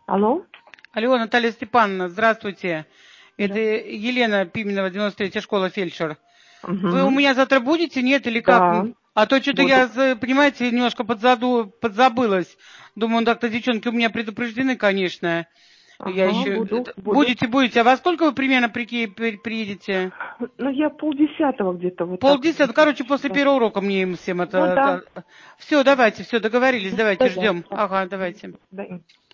Алло? Алло, Наталья Степановна, здравствуйте. Это Здравствуйте. Елена Пименова, 93-я школа, фельдшер. Вы у Угу. меня завтра будете, нет, или как? Да, А то что-то буду. я, понимаете, немножко подзабылась. Думаю, ну так-то девчонки у меня предупреждены, конечно. Я Ага, еще... буду. Будете. А во сколько вы примерно приедете? Ну, я 9:30 где-то вот так Полдесятого. Короче, плюс-минус, после да. первого урока мне им всем Ну да. это... Все, давайте, все, договорились, давайте, Да-да. ждем. Ага, давайте. Да.